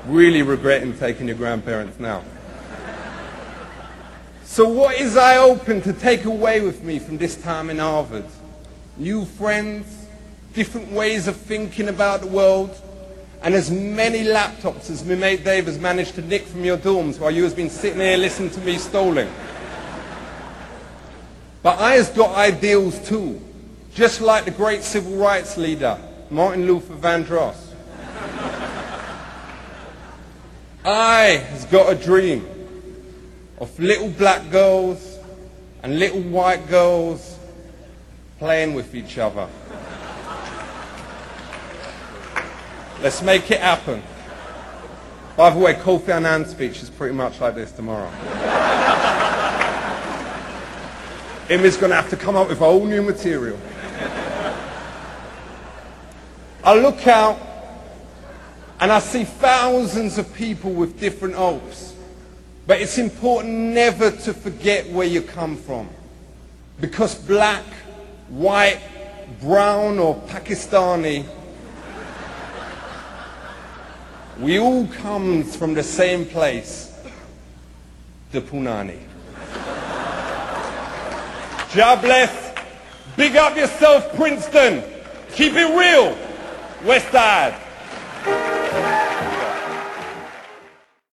Really regretting taking your grandparents now. So what is I hoping to take away with me from this time in Harvard? New friends, different ways of thinking about the world, and as many laptops as my mate Dave has managed to nick from your dorms while you has been sitting here listening to me stalling. But I has got ideals too, just like the great civil rights leader, Martin Luther Vandross. I has got a dream of little black girls and little white girls playing with each other. Let's make it happen. By the way, Kofi Annan's speech is pretty much like this tomorrow. Him is going to have to come up with a whole new material. I look out and I see thousands of people with different hopes. But it's important never to forget where you come from. Because black, white, brown or Pakistani, we all come from the same place, the Punani. God bless. Big up yourself, Princeton. Keep it real. West Side.